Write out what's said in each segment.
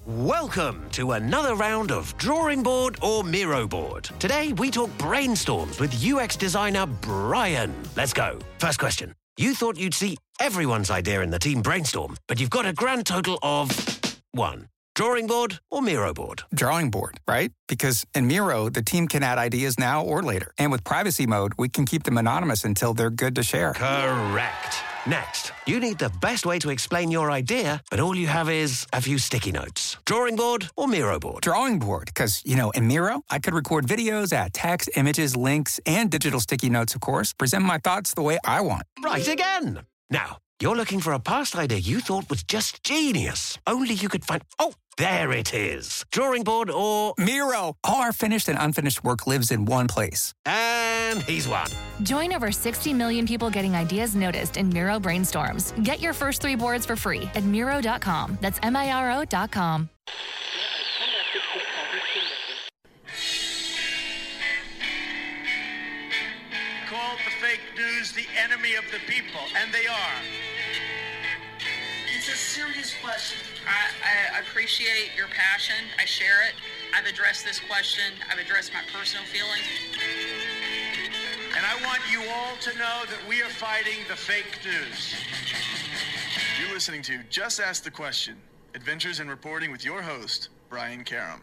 Welcome to another round of Drawing Board or Miro Board. Today we talk brainstorms with UX designer Brian. Let's go. First question. You thought you'd see everyone's idea in the team brainstorm, but you've got a grand total of 1. Drawing board or Miro board? Drawing board, right? Because in Miro, the team can add ideas now or later. And with privacy mode, we can keep them anonymous until they're good to share. Correct. Next, you need the best way to explain your idea, but all you have is a few sticky notes. Drawing board or Miro board? Drawing board, because, in Miro, I could record videos, add text, images, links, and digital sticky notes, of course, present my thoughts the way I want. Right again. Now, you're looking for a past idea you thought was just genius. Only you could find... Oh, there it is. Drawing board or... Miro. All our finished and unfinished work lives in one place. And he's won. Join over 60 million people getting ideas noticed in Miro brainstorms. Get your first 3 boards for free at Miro.com. That's Miro.com. Called the fake news the enemy of the people, and they are. It's a serious question. I appreciate your passion. I share it. I've addressed this question. I've addressed my personal feelings. And I want you all to know that we are fighting the fake news. You're listening to Just Ask the Question, Adventures in Reporting with your host, Brian Karam.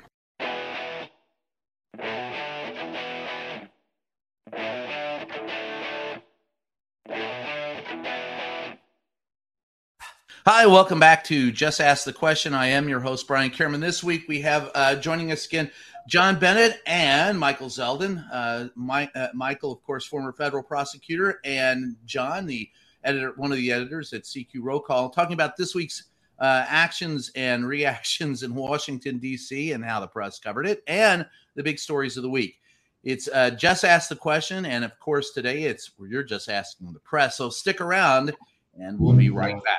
Hi, welcome back to Just Ask the Question. I am your host, Brian Karam. This week we have joining us again, John Bennett and Michael Zeldin. Michael, of course, former federal prosecutor, and John, the editor, one of the editors at CQ Roll Call, talking about this week's actions and reactions in Washington, D.C., and how the press covered it, and the big stories of the week. It's Just Ask the Question, and of course, today it's where you're just asking the press. So stick around, and we'll be right back.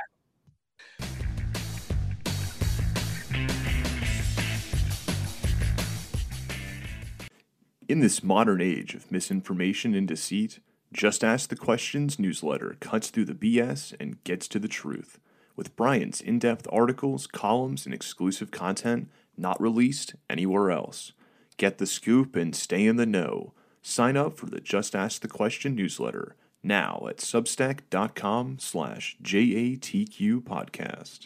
In this modern age of misinformation and deceit, Just Ask the Questions newsletter cuts through the BS and gets to the truth. With Brian's in-depth articles, columns, and exclusive content not released anywhere else. Get the scoop and stay in the know. Sign up for the Just Ask the Question newsletter now at substack.com/JATQ podcast.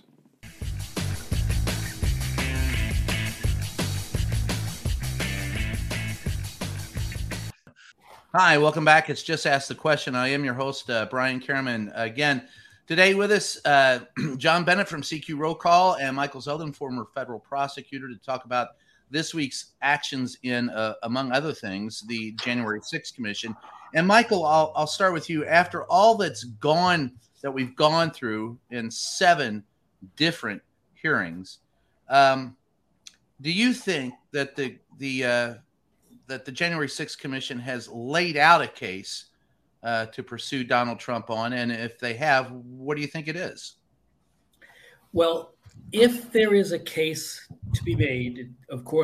Hi, welcome back. It's Just Ask the Question. I am your host, Brian Karam. Again, today with us, John Bennett from CQ Roll Call and Michael Zeldin, former federal prosecutor, to talk about this week's actions in, among other things, the January 6th Commission. And Michael, I'll start with you. After all that we've gone through in 7 different hearings, do you think that the January 6th Commission has laid out a case to pursue Donald Trump on? And if they have, what do you think it is? Well, if there is a case to be made, of course,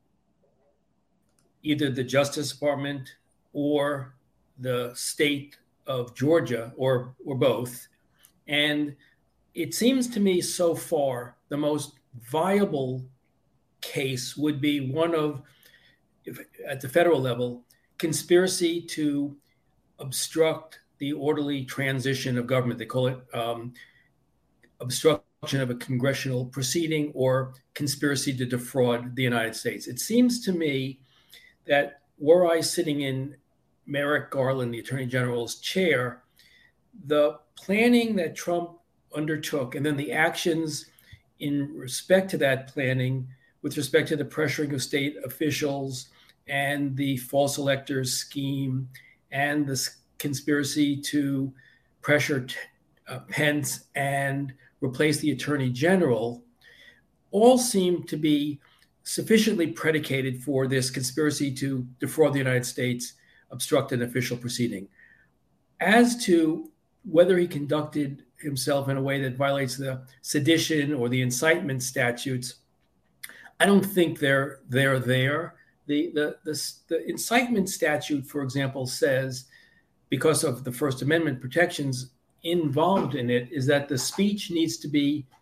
either the Justice Department or the state of Georgia or both. And it seems to me so far the most viable case would be one of, at the federal level, conspiracy to obstruct the orderly transition of government. They call it obstruction of a congressional proceeding or conspiracy to defraud the United States. It seems to me that were I sitting in Merrick Garland, the Attorney General's chair, the planning that Trump undertook and then the actions in respect to that planning with respect to the pressuring of state officials and the false electors scheme and the conspiracy to pressure Pence and replace the Attorney General all seem to be sufficiently predicated for this conspiracy to defraud the United States, obstruct an official proceeding. As to whether he conducted himself in a way that violates the sedition or the incitement statutes, I don't think they're there. The incitement statute, for example, says, because of the First Amendment protections involved in it, is that the speech needs to be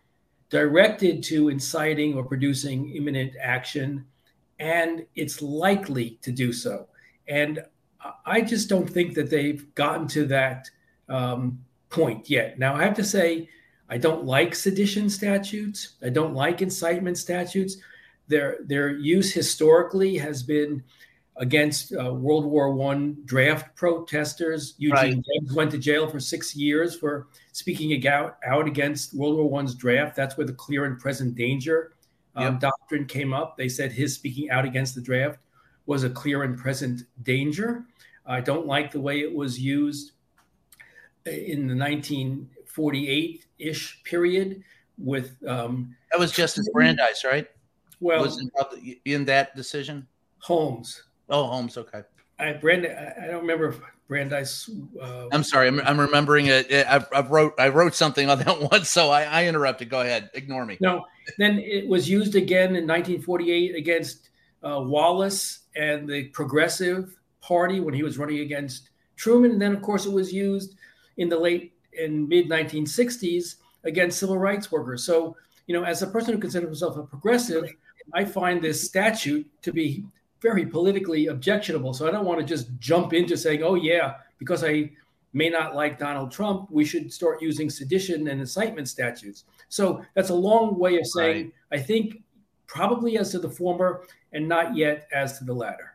directed to inciting or producing imminent action, and it's likely to do so. And I just don't think that they've gotten to that point yet. Now, I have to say, I don't like sedition statutes. I don't like incitement statutes. Their use historically has been against World War I draft protesters. Eugene Debs went to jail for 6 years for speaking out against World War I's draft. That's where the clear and present danger doctrine came up. They said his speaking out against the draft was a clear and present danger. I don't like the way it was used in the 1948-ish period with that was Justice Brandeis, right? Well, was in that decision, Holmes. Oh, Holmes. Okay. I don't remember if Brandeis. I'm sorry. I'm remembering it. I wrote something on that one, so I interrupted. Go ahead. Ignore me. No. Then it was used again in 1948 against Wallace and the Progressive Party when he was running against Truman. And then, of course, it was used in the late and mid 1960s against civil rights workers. So, as a person who considers himself a progressive, I find this statute to be very politically objectionable. So I don't want to just jump into saying, oh, yeah, because I may not like Donald Trump, we should start using sedition and incitement statutes. So that's a long way of saying, I think probably as to the former and not yet as to the latter.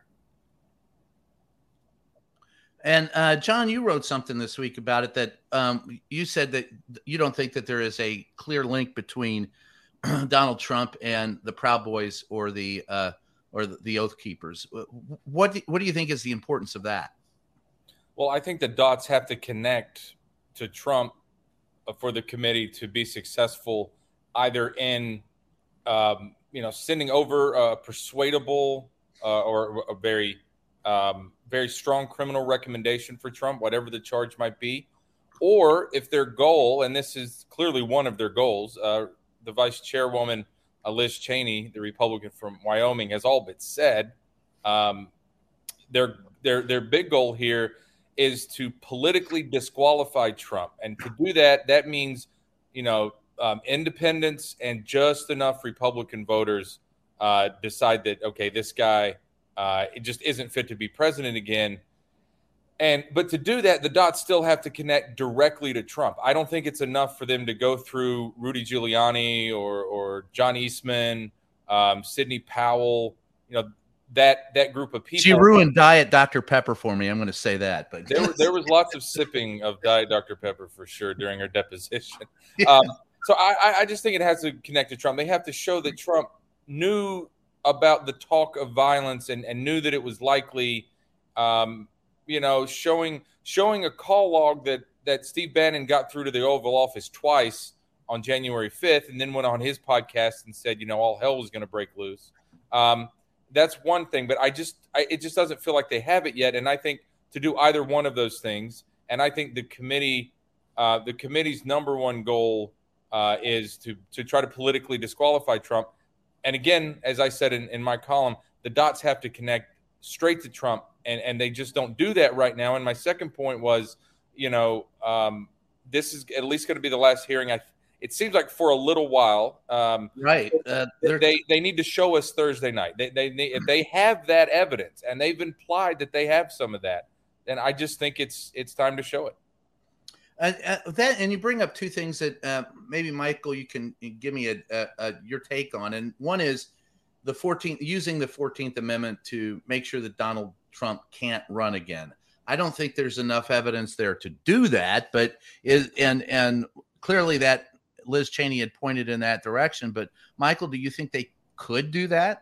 And John, you wrote something this week about it that you said that you don't think that there is a clear link between Donald Trump and the Proud Boys or the Oath Keepers. What do you think is the importance of that? Well, I think the dots have to connect to Trump for the committee to be successful, either in sending over a persuadable or a very very strong criminal recommendation for Trump, whatever the charge might be, or if their goal, and this is clearly one of their goals, the vice chairwoman, Liz Cheney, the Republican from Wyoming, has all but said their big goal here is to politically disqualify Trump. And to do that, that means, independents and just enough Republican voters decide that, okay, this guy it just isn't fit to be president again. But to do that, the dots still have to connect directly to Trump. I don't think it's enough for them to go through Rudy Giuliani or John Eastman, Sidney Powell, that group of people. She ruined Diet Dr. Pepper for me. I'm going to say that. But there was lots of sipping of Diet Dr. Pepper for sure during her deposition. So I just think it has to connect to Trump. They have to show that Trump knew about the talk of violence and knew that it was likely. Showing a call log that Steve Bannon got through to the Oval Office twice on January 5th and then went on his podcast and said, all hell was going to break loose. That's one thing, but it just doesn't feel like they have it yet. And I think to do either one of those things, and I think the committee's number one goal is to try to politically disqualify Trump. And again, as I said in my column, the dots have to connect straight to Trump. And they just don't do that right now. And my second point was, this is at least going to be the last hearing. It seems like for a little while. Right. They need to show us Thursday night. If they have that evidence and they've implied that they have some of that, then I just think it's time to show it. And you bring up two things that maybe, Michael, you can give me your take on. And one is using the 14th Amendment to make sure that Donald Trump can't run again. I don't think there's enough evidence there to do that, but and clearly that Liz Cheney had pointed in that direction. But Michael, do you think they could do that?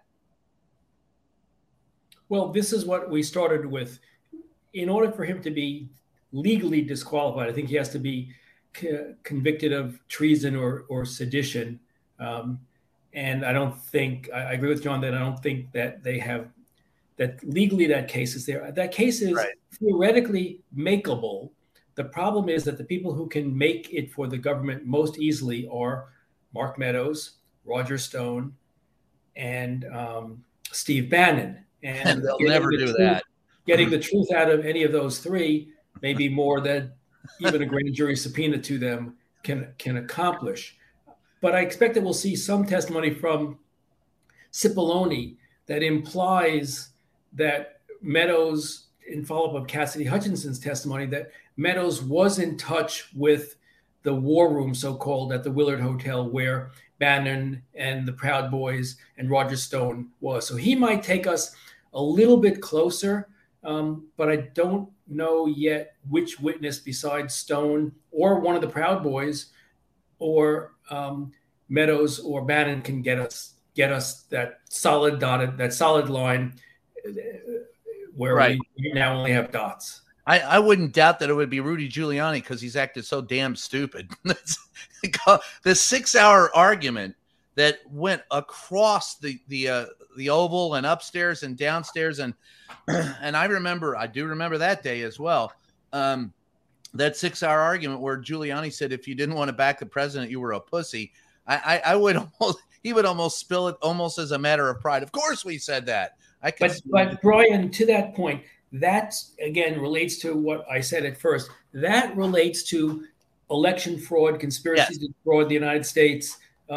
Well, this is what we started with. In order for him to be legally disqualified, I think he has to be convicted of treason or sedition. And I don't think, I agree with John that I don't think that they have, that legally that case is there. That case is theoretically makeable. The problem is that the people who can make it for the government most easily are Mark Meadows, Roger Stone, and Steve Bannon. And they'll never do that. Getting the truth out of any of those three may be more than even a grand jury subpoena to them can accomplish. But I expect that we'll see some testimony from Cipollone that implies that Meadows, in follow-up of Cassidy Hutchinson's testimony, that Meadows was in touch with the war room, so-called, at the Willard Hotel where Bannon and the Proud Boys and Roger Stone was. So he might take us a little bit closer, but I don't know yet which witness besides Stone or one of the Proud Boys or Meadows or Bannon can get us that solid line where we now only have dots. I wouldn't doubt that it would be Rudy Giuliani because he's acted so damn stupid. The 6-hour argument that went across the Oval and upstairs and downstairs, and I do remember that day as well. That 6-hour argument where Giuliani said if you didn't want to back the president, you were a pussy. He would almost spill it almost as a matter of pride. Of course, we said that. But Brian, to that point, that again relates to what I said at first. That relates to election fraud, conspiracy to fraud the United States,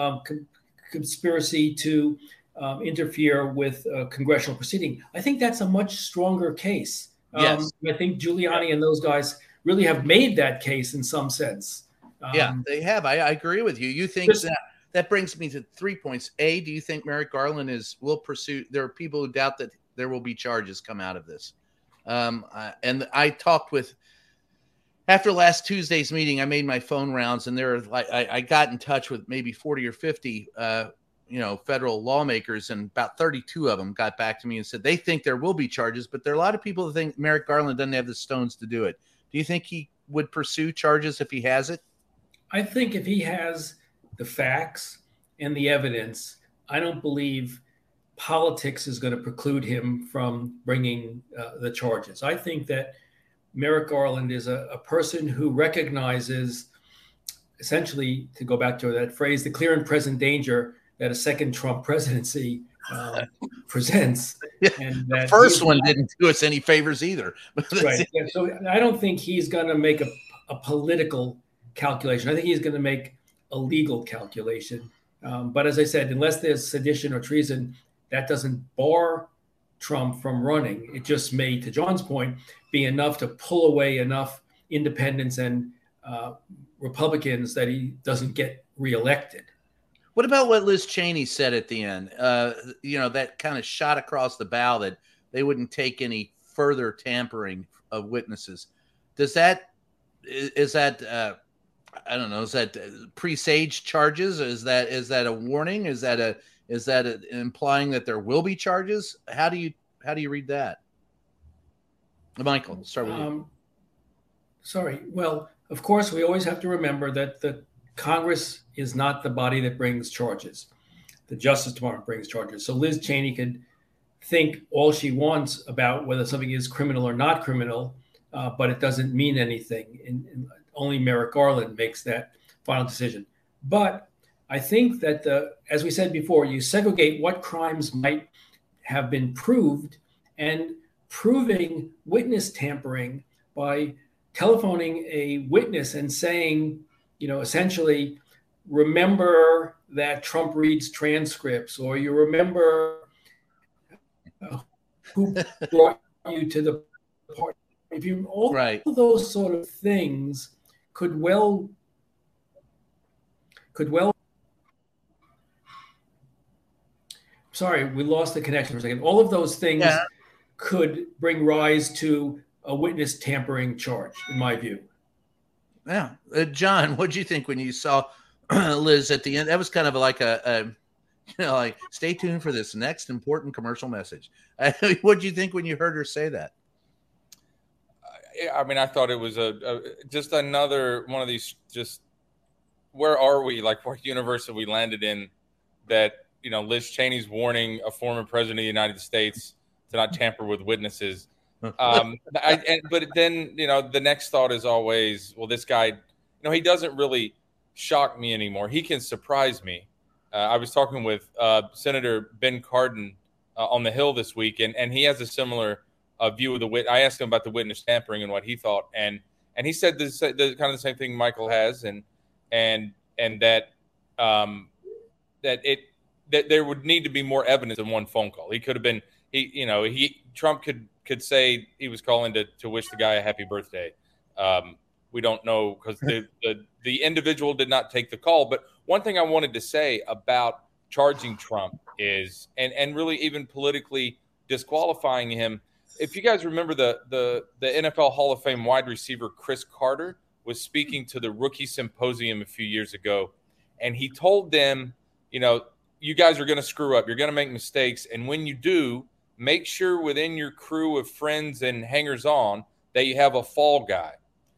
conspiracy to interfere with congressional proceeding. I think that's a much stronger case. I think Giuliani and those guys really have made that case in some sense. They have. I agree with you. You think that brings me to 3 points. A, do you think Merrick Garland will pursue? There are people who doubt that there will be charges come out of this. And I talked after last Tuesday's meeting, I made my phone rounds, and I got in touch with maybe 40 or 50, federal lawmakers, and about 32 of them got back to me and said they think there will be charges, but there are a lot of people who think Merrick Garland doesn't have the stones to do it. Do you think he would pursue charges if he has it? I think if he has the facts and the evidence, I don't believe politics is going to preclude him from bringing the charges. I think that Merrick Garland is a person who recognizes, essentially, to go back to that phrase, the clear and present danger that a second Trump presidency presents. And that the first one didn't do us any favors either. Right. Yeah, so I don't think he's going to make a political calculation. I think he's going to make a legal calculation. But as I said, unless there's sedition or treason, that doesn't bar Trump from running. It just may, to John's point, be enough to pull away enough independents and Republicans that he doesn't get reelected. What about what Liz Cheney said at the end? That kind of shot across the bow that they wouldn't take any further tampering of witnesses. Is that I don't know, is that presage charges? Is that a warning? Is that implying that there will be charges? How do you read that? Michael, start with you. Sorry. Well, of course, we always have to remember that the Congress is not the body that brings charges. The Justice Department brings charges. So Liz Cheney could think all she wants about whether something is criminal or not criminal, but it doesn't mean anything. Only Merrick Garland makes that final decision. But I think that as we said before, you segregate what crimes might have been proved, and proving witness tampering by telephoning a witness and saying, essentially, remember that Trump reads transcripts, or you remember who brought you to the party. If you all those sort of things could well. Sorry, we lost the connection for a second. All of those things could bring rise to a witness tampering charge, in my view. Yeah, John, what did you think when you saw Liz at the end? That was kind of like like stay tuned for this next important commercial message. What did you think when you heard her say that? I mean, I thought it was just another one of these. Just where are we? Like, what universe have we landed in? That Liz Cheney's warning a former president of the United States to not tamper with witnesses. But then the next thought is always, well, this guy, he doesn't really shock me anymore. He can surprise me. I was talking with Senator Ben Cardin on the Hill this week, and he has a similar view of the witness. I asked him about the witness tampering and what he thought, and he said the kind of the same thing Michael has, and that that there would need to be more evidence than one phone call. He could have been Trump could say he was calling to wish the guy a happy birthday. We don't know because the individual did not take the call. But one thing I wanted to say about charging Trump is, and really even politically disqualifying him, if you guys remember the NFL Hall of Fame wide receiver Chris Carter was speaking to the Rookie Symposium a few years ago, and he told them, you guys are going to screw up. You're going to make mistakes. And when you do, make sure within your crew of friends and hangers-on that you have a fall guy.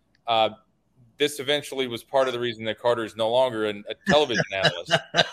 This eventually was part of the reason that Carter is no longer a television analyst.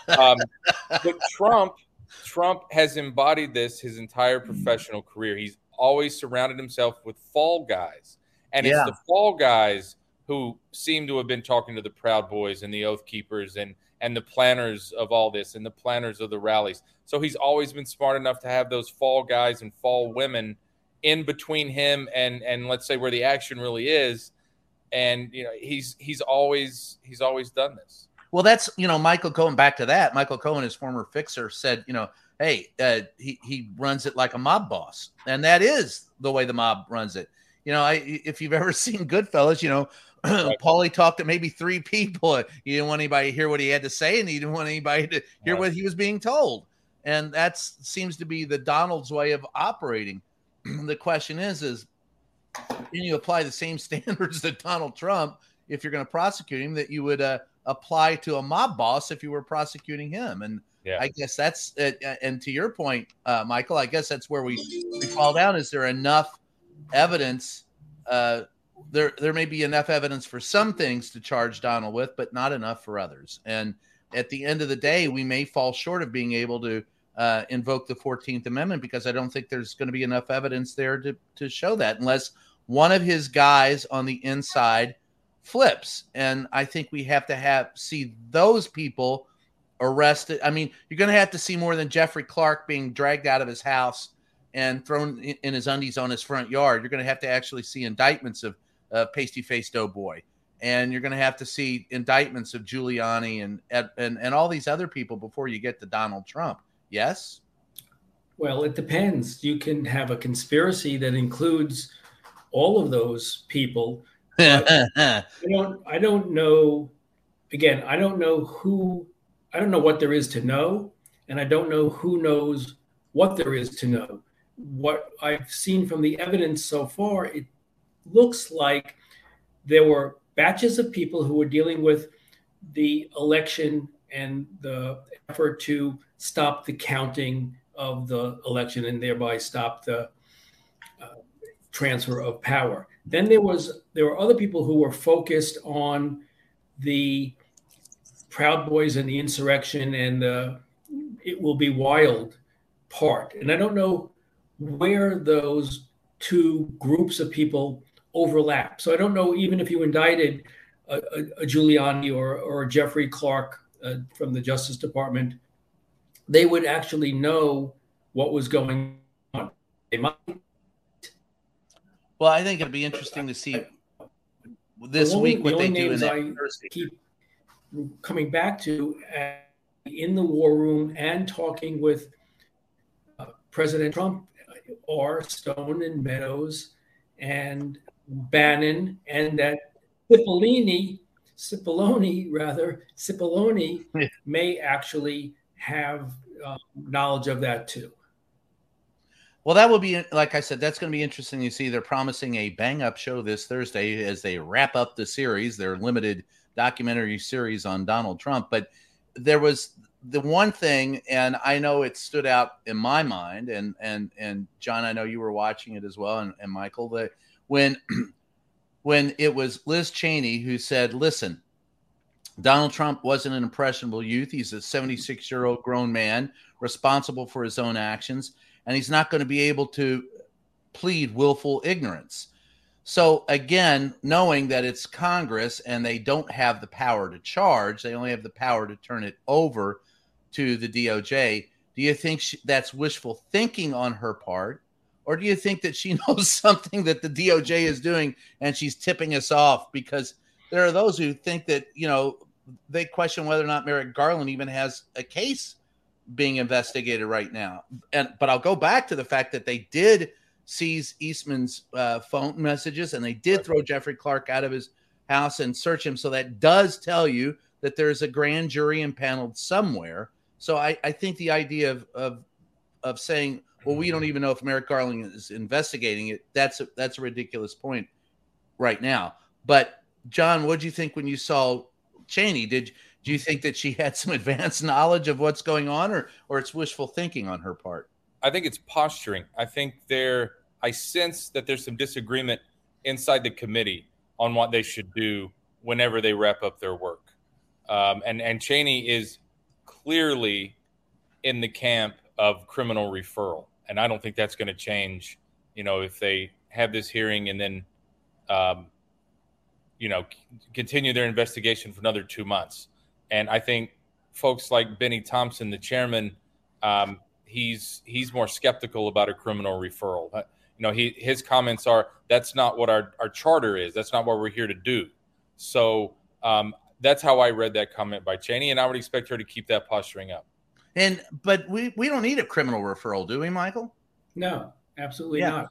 But Trump has embodied this his entire professional career. He's always surrounded himself with fall guys. And it's the fall guys who seem to have been talking to the Proud Boys and the Oath Keepers and the planners of all this and the planners of the rallies. So he's always been smart enough to have those fall guys and fall women in between him and let's say where the action really is. And he's always done this. Well, that's Michael Cohen. Back to that, Michael Cohen, his former fixer, said hey, he runs it like a mob boss, and that is the way the mob runs it. If you've ever seen Goodfellas, Right. Paulie talked to maybe 3 people. He didn't want anybody to hear what he had to say, and he didn't want anybody to hear what he was being told. And that seems to be the Donald's way of operating. The question is can you apply the same standards that Donald Trump, if you're going to prosecute him, that you would apply to a mob boss if you were prosecuting him? And I guess that's it. And to your point, Michael, I guess that's where we fall down. Is there enough evidence? There may be enough evidence for some things to charge Donald with, but not enough for others. And at the end of the day, we may fall short of being able to invoke the 14th Amendment because I don't think there's going to be enough evidence there to show that unless one of his guys on the inside flips. And I think we have to see those people arrested. I mean, you're going to have to see more than Jeffrey Clark being dragged out of his house and thrown in his undies on his front yard. You're going to have to actually see indictments of pasty-faced doughboy. And you're going to have to see indictments of Giuliani and all these other people before you get to Donald Trump. Yes? Well, it depends. You can have a conspiracy that includes all of those people. I don't know. Again, I don't know what there is to know, and I don't know who knows what there is to know. What I've seen from the evidence so far, it looks like there were batches of people who were dealing with the election and the effort to stop the counting of the election and thereby stop the transfer of power. Then there were other people who were focused on the Proud Boys and the insurrection and the It Will Be Wild part. And I don't know where those two groups of people overlap. So I don't know, even if you indicted a Giuliani or a Jeffrey Clark from the Justice Department, they would actually know what was going on. They might. Well, I think it'd be interesting to see this week what they do in that university. Keep coming back to in the war room and talking with President Trump are Stone and Meadows and Bannon, and that Cipollone may actually have knowledge of that too. Well, that will be, like I said, that's going to be interesting to see. They're promising a bang-up show this Thursday as they wrap up the series, their limited documentary series on Donald Trump. But there was the one thing, and I know it stood out in my mind, and John, I know you were watching it as well, and Michael, that when it was Liz Cheney who said, listen, Donald Trump wasn't an impressionable youth. He's a 76-year-old grown man responsible for his own actions, and he's not going to be able to plead willful ignorance. So again, knowing that it's Congress and they don't have the power to charge, they only have the power to turn it over to the DOJ, do you think that's wishful thinking on her part? Or do you think that she knows something that the DOJ is doing and she's tipping us off? Because there are those who think that, they question whether or not Merrick Garland even has a case being investigated right now. But I'll go back to the fact that they did seize Eastman's phone messages, and they did throw Jeffrey Clark out of his house and search him. So that does tell you that there's a grand jury impaneled somewhere. So I think the idea of saying, well, we don't even know if Merrick Garland is investigating it, that's a ridiculous point right now. But John, what did you think when you saw Cheney? Do you think that she had some advanced knowledge of what's going on, or it's wishful thinking on her part? I think it's posturing. I think I sense that there's some disagreement inside the committee on what they should do whenever they wrap up their work. And Cheney is clearly in the camp of criminal referral. And I don't think that's going to change, if they have this hearing and then, continue their investigation for another 2 months. And I think folks like Benny Thompson, the chairman, he's more skeptical about a criminal referral. His comments are, that's not what our charter is. That's not what we're here to do. So that's how I read that comment by Cheney, and I would expect her to keep that posturing up. But we don't need a criminal referral, do we, Michael? No, absolutely not.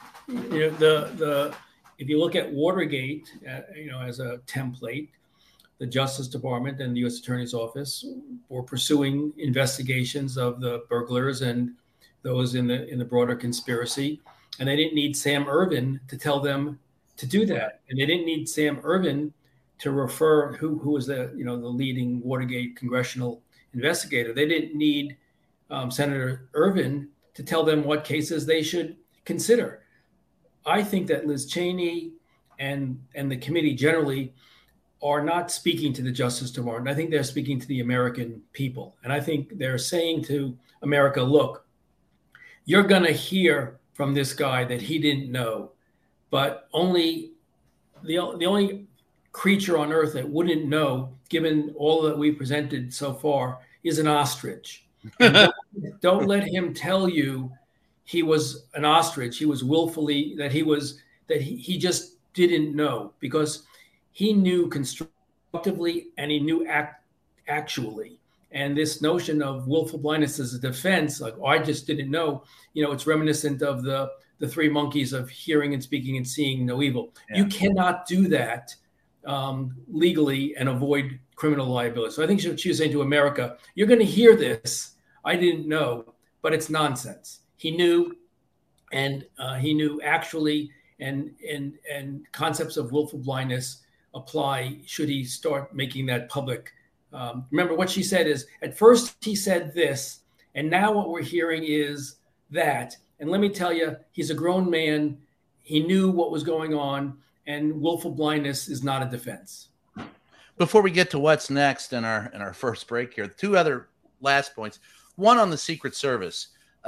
If you look at Watergate, as a template, the Justice Department and the U.S. Attorney's Office were pursuing investigations of the burglars and those in the broader conspiracy, and they didn't need Sam Ervin to tell them to do that, and they didn't need Sam Ervin to refer who was the leading Watergate congressional investigator. They didn't need Senator Ervin to tell them what cases they should consider. I think that Liz Cheney and the committee generally are not speaking to the Justice Department. I think they're speaking to the American people. And I think they're saying to America, look, you're going to hear from this guy that he didn't know, but the only creature on earth that wouldn't know, given all that we presented so far, is an ostrich. Don't let him tell you he was an ostrich. He was willfully that he just didn't know, because he knew constructively and he knew actually. And this notion of willful blindness as a defense, like, oh, I just didn't know, it's reminiscent of the three monkeys of hearing and speaking and seeing no evil. Yeah. You cannot do that legally and avoid criminal liability. So I think she was saying to America, you're going to hear this. I didn't know, but it's nonsense. He knew, and he knew actually, and concepts of willful blindness apply should he start making that public. Remember what she said is, at first he said this, and now what we're hearing is that. And let me tell you, he's a grown man. He knew what was going on, and willful blindness is not a defense. Before we get to what's next in our first break here, two other last points. One on the Secret Service.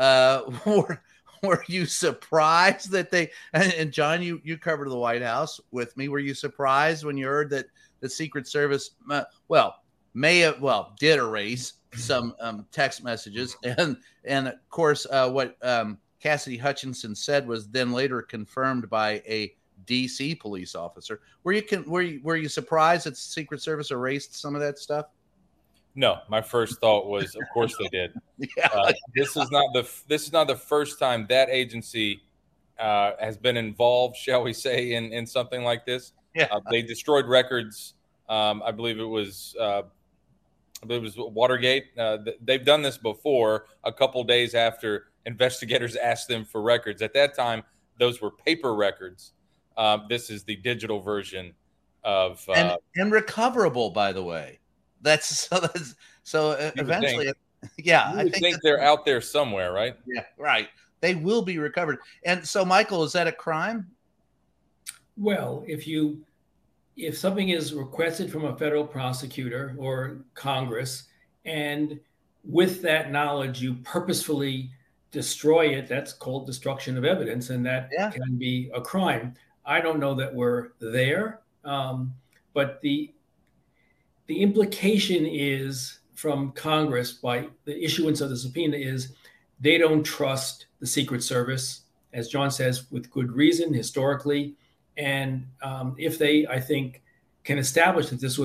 Were you surprised that they, and John, you covered the White House with me. Were you surprised when you heard that the Secret Service, did erase some text messages, and of course what Cassidy Hutchinson said was then later confirmed by a DC police officer. Were you surprised that the Secret Service erased some of that stuff? No, my first thought was, of course they did. This is not the first time that agency has been involved, shall we say, in something like this. Yeah. They destroyed records. I believe it was Watergate. They've done this before. A couple days after investigators asked them for records. At that time, those were paper records. This is the digital version of and recoverable, by the way. So eventually, I think they're out there somewhere, right? Yeah, right. They will be recovered. And so, Michael, is that a crime? Well, if something is requested from a federal prosecutor or Congress, and with that knowledge you purposefully destroy it, that's called destruction of evidence, and that can be a crime. I don't know that we're there, but the implication is from Congress by the issuance of the subpoena is they don't trust the Secret Service, as John says, with good reason historically. And if they, I think, can establish that this was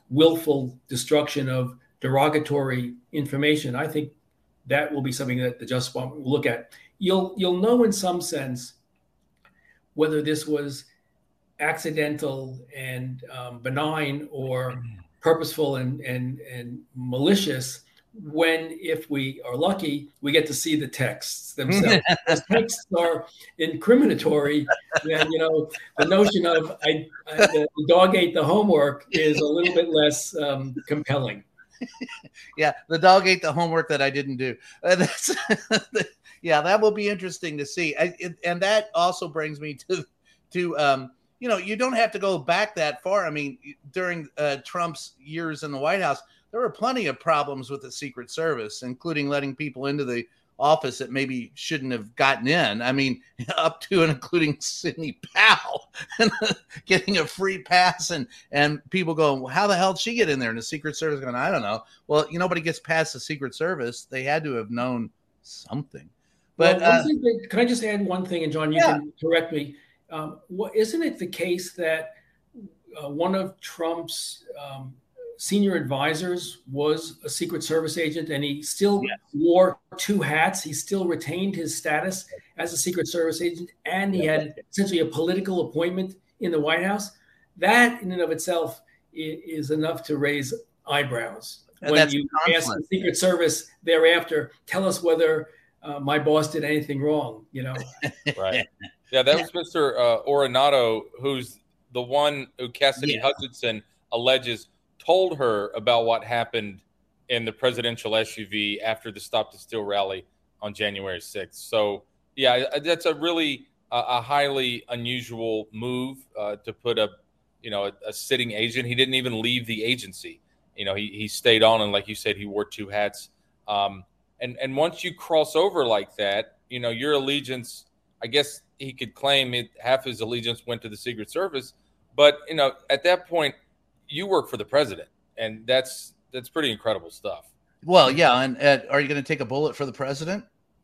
willful destruction of derogatory information, I think that will be something that the Justice Department will look at. You'll know in some sense whether this was accidental and benign or purposeful and malicious when, if we are lucky, we get to see the texts themselves. The texts are incriminatory. Then, the notion of the dog ate the homework is a little bit less compelling. Yeah, the dog ate the homework that I didn't do. Yeah, that will be interesting to see. And that also brings me to you don't have to go back that far. I mean, during Trump's years in the White House, there were plenty of problems with the Secret Service, including letting people into the office that maybe shouldn't have gotten in. I mean, up to and including Sidney Powell getting a free pass, and people going, well, how the hell did she get in there? And the Secret Service going, I don't know. Well, nobody gets past the Secret Service. They had to have known something. But can I just add one thing, and John, you can correct me. Isn't it the case that one of Trump's senior advisors was a Secret Service agent, and he still wore two hats? He still retained his status as a Secret Service agent, and he had essentially a political appointment in the White House. That in and of itself is enough to raise eyebrows. And when you ask the Secret Service thereafter, tell us whether my boss did anything wrong, Right. Yeah, that was Mr. Oronato, who's the one who Cassidy Hutchinson alleges told her about what happened in the presidential SUV after the Stop the Steal rally on January 6th. So, yeah, that's a really a highly unusual move to put a sitting agent. He didn't even leave the agency. He stayed on, and like you said, he wore two hats. And once you cross over like that, your allegiance, I guess he could claim half his allegiance went to the Secret Service. But, at that point, you work for the president, and that's pretty incredible stuff. Well, yeah. And are you going to take a bullet for the president?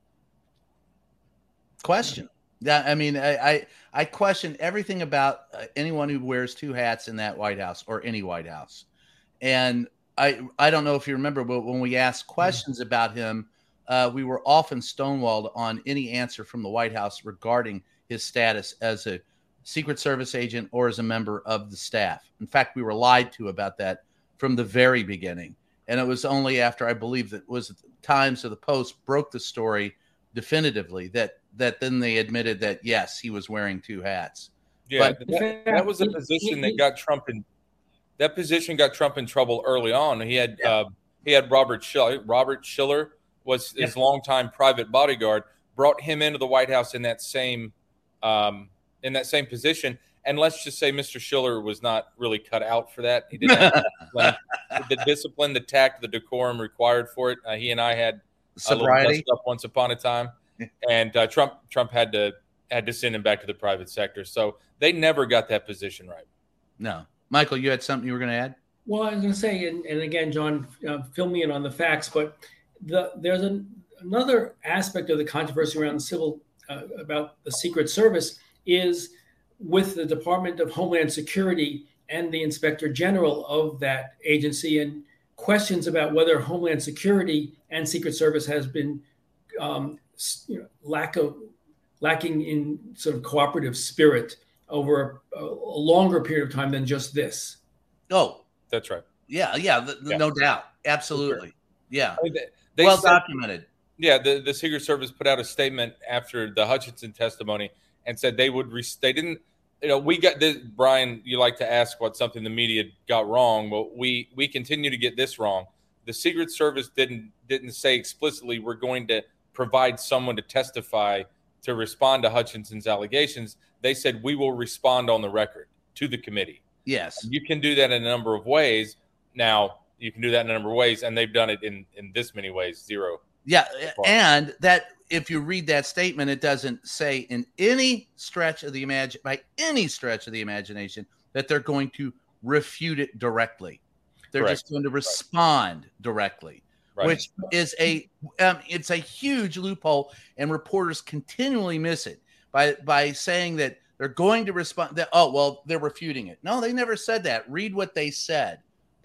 Question. Yeah. I mean, I question everything about anyone who wears two hats in that White House or any White House. And I don't know if you remember, but when we asked questions about him, we were often stonewalled on any answer from the White House regarding his status as a Secret Service agent or as a member of the staff. In fact, we were lied to about that from the very beginning. And it was only after, I believe, that was Times or the Post broke the story definitively that then they admitted that, yes, he was wearing two hats. Yeah, but that was a position that got Trump in. That position got Trump in trouble early on. He had Robert Schiller. Robert Schiller was his longtime private bodyguard. Brought him into the White House in that same position. And let's just say Mr. Schiller was not really cut out for that. He didn't have the discipline, the tact, the decorum required for it. He and I had sobriety a little messed up once upon a time, and Trump had to send him back to the private sector. So they never got that position right. No, Michael, you had something you were going to add? Well, I was going to say, and again, John, fill me in on the facts, but there's another aspect of the controversy around about the Secret Service is with the Department of Homeland Security and the Inspector General of that agency, and questions about whether Homeland Security and Secret Service has been lacking in sort of cooperative spirit over a longer period of time than just this. Oh, that's right. Yeah. No doubt. Absolutely. Yeah. I mean, they well said, documented. Yeah. The Secret Service put out a statement after the Hutchinson testimony and said they didn't, we got this, Brian, you like to ask what something the media got wrong. Well, we continue to get this wrong. The Secret Service didn't say explicitly we're going to provide someone to testify to respond to Hutchinson's allegations. They said we will respond on the record to the committee. Yes. You can do that in a number of ways. Now, you can do that in a number of ways, and they've done it in this many ways, zero. Yeah, and that if you read that statement, it doesn't say in any stretch of the by any stretch of the imagination that they're going to refute it directly. They're Correct. Just going to respond directly, which is it's a huge loophole, and reporters continually miss it by saying that they're going to respond. That they're refuting it. No, they never said that. Read what they said.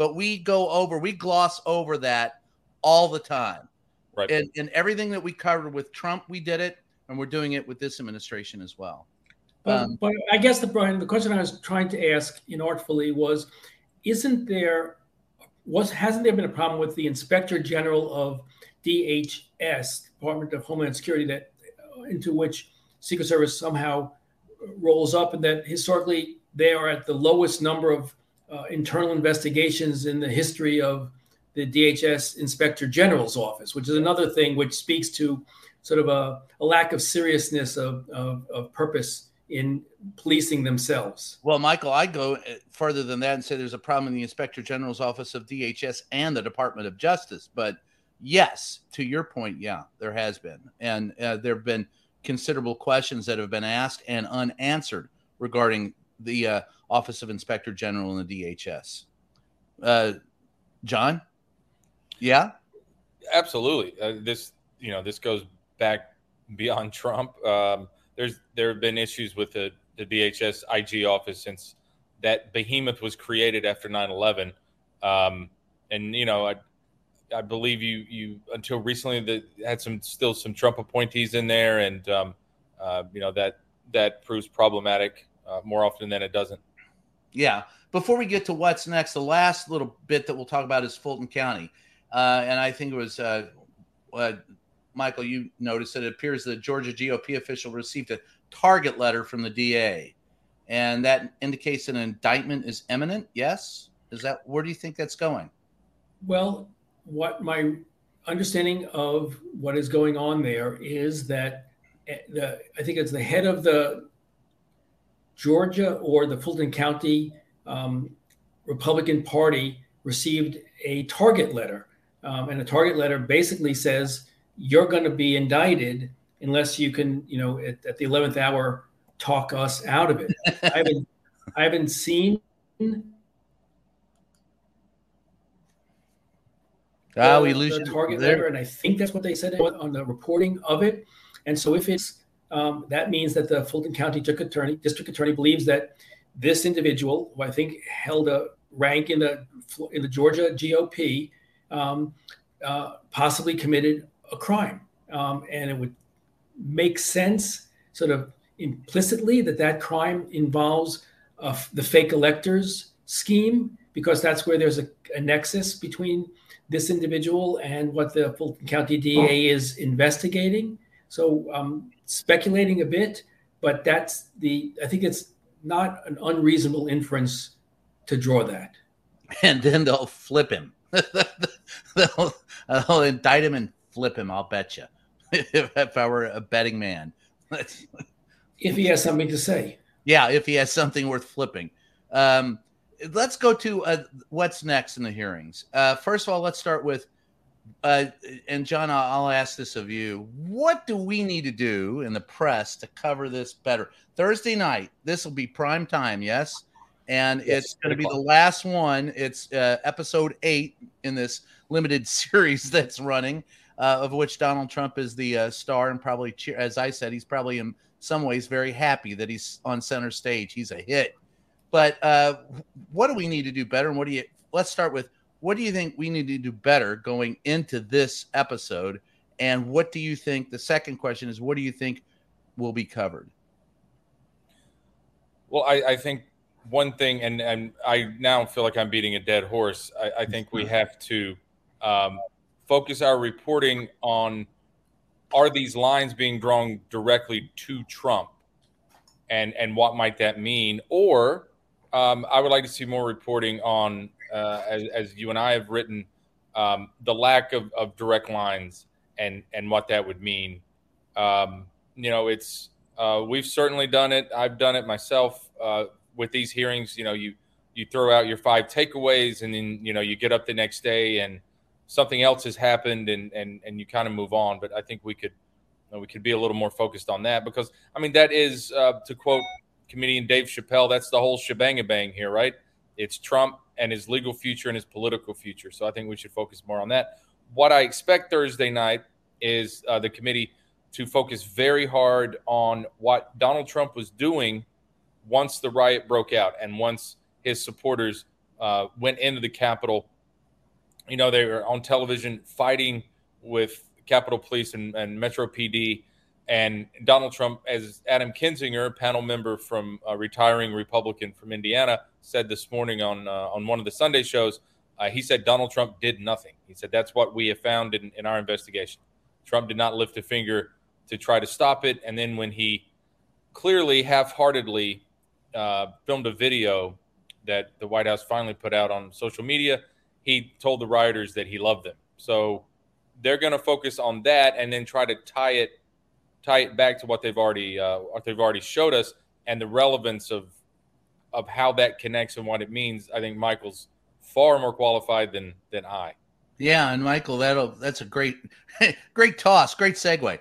but we gloss over that all the time. Right. And everything that we covered with Trump, we did it, and we're doing it with this administration as well. But I guess the question I was trying to ask inartfully was, hasn't there been a problem with the Inspector General of DHS, Department of Homeland Security, into which Secret Service somehow rolls up, and that historically they are at the lowest number of internal investigations in the history of the DHS Inspector General's office, which is another thing which speaks to sort of a lack of seriousness of purpose in policing themselves. Well, Michael, I go further than that and say there's a problem in the Inspector General's office of DHS and the Department of Justice. But yes, to your point, yeah, there has been. And there have been considerable questions that have been asked and unanswered regarding the Office of Inspector General and the DHS. John? Yeah? Absolutely. This goes back beyond Trump. There have been issues with the DHS IG office since that behemoth was created after 9/11. And I believe you until recently had still some Trump appointees in there, and that proves problematic more often than it doesn't. Yeah. Before we get to what's next, the last little bit that we'll talk about is Fulton County, and I think it was Michael, you noticed that it appears the Georgia GOP official received a target letter from the DA, and that indicates an indictment is imminent. Yes? Where do you think that's going? Well, what my understanding of what is going on there is that I think it's the head of the Georgia or the Fulton County Republican Party received a target letter, and the target letter basically says, you're going to be indicted unless you can, at the 11th hour, talk us out of it. I haven't seen the target letter, and I think that's what they said on the reporting of it. And so if it's that means that the Fulton County district attorney believes that this individual, who I think held a rank in the Georgia GOP, possibly committed a crime, and it would make sense sort of implicitly that crime involves the fake electors scheme, because that's where there's a nexus between this individual and what the Fulton County DA is investigating. So speculating a bit, but I think it's not an unreasonable inference to draw that. And then they'll flip him. they'll indict him and flip him, I'll bet you, if I were a betting man. If he has something to say. Yeah, if he has something worth flipping. Let's go to what's next in the hearings. First of all, let's start with, and John, I'll ask this of you. What do we need to do in the press to cover this better? Thursday night, this will be prime time, yes? And yes, it's going to be the last one. It's episode 8 in this limited series that's running, of which Donald Trump is the star, and probably, as I said, he's probably in some ways very happy that he's on center stage. He's a hit. But what do we need to do better? And let's start with, what do you think we need to do better going into this episode? And what do you think, the second question is, what do you think will be covered? Well, I think one thing, and I now feel like I'm beating a dead horse. I think we have to focus our reporting on, are these lines being drawn directly to Trump, and what might that mean? Or I would like to see more reporting on, as you and I have written, the lack of direct lines and what that would mean. It's we've certainly done it. I've done it myself with these hearings. You throw out your 5 takeaways, and then you get up the next day and something else has happened, and you kind of move on. But I think we could be a little more focused on that, because that is, to quote comedian Dave Chappelle, that's the whole shebang-a-bang here, right? It's Trump and his legal future and his political future. So I think we should focus more on that. What I expect Thursday night is the committee to focus very hard on what Donald Trump was doing once the riot broke out and once his supporters went into the Capitol. You know, they were on television fighting with Capitol Police and Metro PD. And Donald Trump, as Adam Kinzinger, a panel member from a retiring Republican from Indiana, said this morning on one of the Sunday shows, he said Donald Trump did nothing. He said that's what we have found in our investigation. Trump did not lift a finger to try to stop it. And then when he clearly half-heartedly filmed a video that the White House finally put out on social media, he told the rioters that he loved them. So they're going to focus on that and then try to tie it back to what they've already showed us and the relevance of how that connects and what it means. I think Michael's far more qualified than I. Yeah, and Michael, that's a great toss, great segue.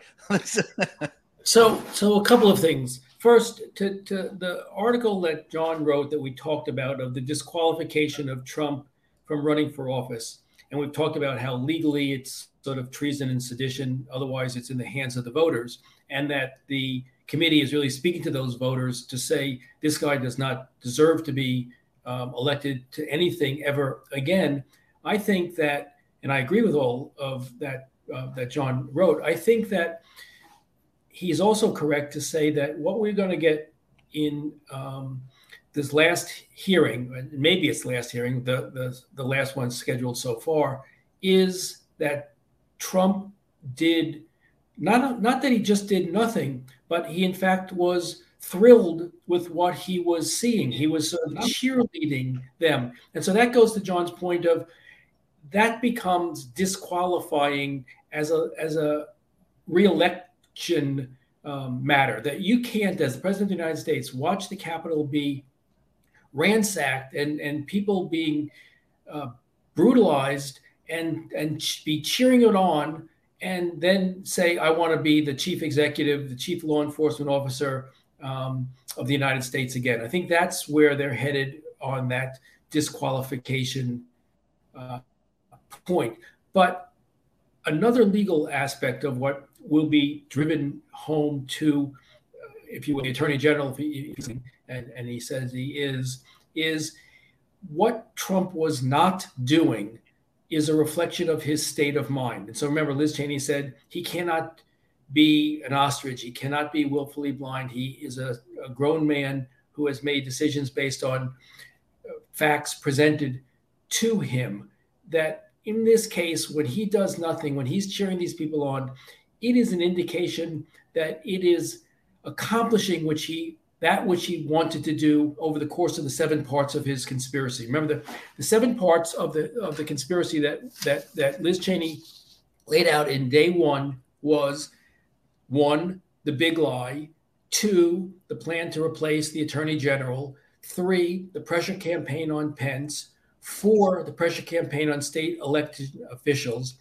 So a couple of things. First, to the article that John wrote that we talked about of the disqualification of Trump from running for office, and we've talked about how legally it's sort of treason and sedition, otherwise it's in the hands of the voters, and that the committee is really speaking to those voters to say this guy does not deserve to be elected to anything ever again. I think that, and I agree with all of that that John wrote, I think that he's also correct to say that what we're going to get in this last hearing, maybe it's last hearing, the last one scheduled so far, is that Trump did not that he just did nothing, but he in fact was thrilled with what he was seeing. He was sort of cheerleading them. And so that goes to John's point of that becomes disqualifying as a re-election matter, that you can't, as the president of the United States, watch the Capitol be ransacked and people being brutalized and be cheering it on and then say, I want to be the chief executive, the chief law enforcement officer of the United States again. I think that's where they're headed on that disqualification point. But another legal aspect of what will be driven home to, if you will, the Attorney General, and he says he is what Trump was not doing is a reflection of his state of mind. And so remember, Liz Cheney said he cannot be an ostrich. He cannot be willfully blind. He is a grown man who has made decisions based on facts presented to him. That in this case, when he does nothing, when he's cheering these people on, it is an indication that it is accomplishing which he wanted to do over the course of the 7 parts of his conspiracy. Remember, the 7 parts of the conspiracy that Liz Cheney laid out in day one was 1, the big lie; 2, the plan to replace the Attorney General; 3, the pressure campaign on Pence; 4, the pressure campaign on state elected officials;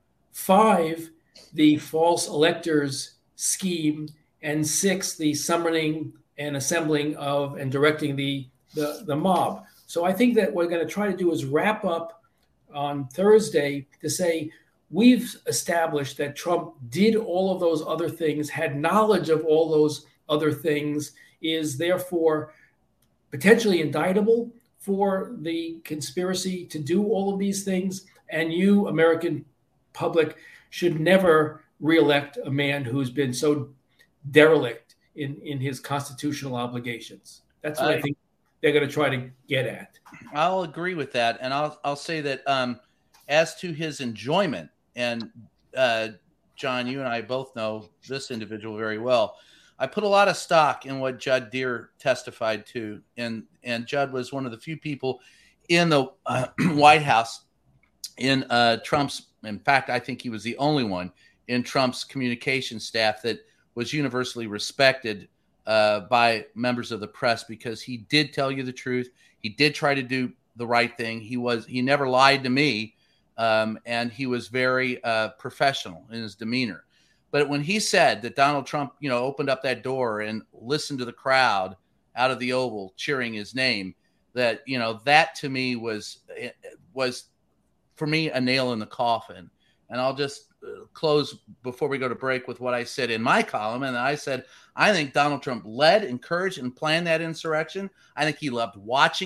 5, the false electors scheme; and 6, the summoning and assembling of and directing the mob. So I think that what we're going to try to do is wrap up on Thursday to say we've established that Trump did all of those other things, had knowledge of all those other things, is therefore potentially indictable for the conspiracy to do all of these things. And you, American public, should never reelect a man who's been so derelict in his constitutional obligations. That's what I think they're going to try to get at. I'll agree with that. And I'll say that as to his enjoyment, and John, you and I both know this individual very well. I put a lot of stock in what Judd Deere testified to. And Judd was one of the few people in the White House in Trump's, in fact, I think he was the only one in Trump's communication staff that was universally respected by members of the press, because he did tell you the truth. He did try to do the right thing. He never lied to me, and he was very professional in his demeanor. But when he said that Donald Trump, opened up that door and listened to the crowd out of the Oval cheering his name, that that to me was for me a nail in the coffin. And I'll just close before we go to break with what I said in my column. And I said, I think Donald Trump led, encouraged, and planned that insurrection. I think he loved watching it.